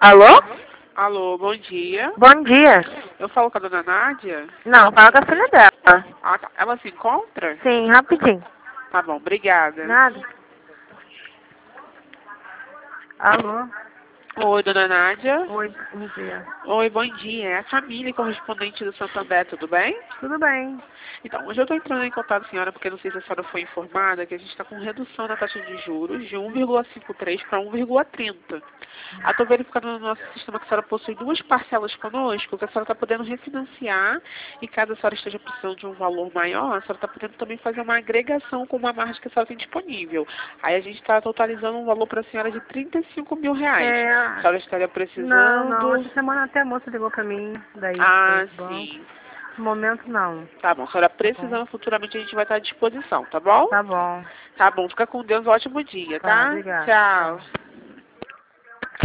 Alô? Alô, bom dia. Bom dia. Eu falo com a dona Nádia? Não, fala com a filha dela. Ah, tá. Ela se encontra? Sim, rapidinho. Tá bom, obrigada. Nada. Alô? Oi, dona Nádia. Oi, bom dia. Oi, bom dia. É a Camille, correspondente do Santander, tudo bem? Tudo bem? Então, hoje eu estou entrando em contato, senhora, porque não sei se a senhora foi informada que a gente está com redução na taxa de juros de 1,53 para 1,30. Estou verificando no nosso sistema que a senhora possui duas parcelas conosco, que a senhora está podendo refinanciar e caso a senhora esteja precisando de um valor maior, a senhora está podendo também fazer uma agregação com uma margem que a senhora tem disponível. Aí a gente está totalizando um valor para a senhora de R$ 35 mil. A senhora estaria precisando? Não. Essa semana até a moça ligou pra mim daí. Ah, do banco. sim. No momento, não. Tá bom, a senhora precisando, futuramente a gente vai estar à disposição, tá bom? Tá bom. Tá bom, fica com Deus, um ótimo dia, Tá, tá? obrigada. Tchau.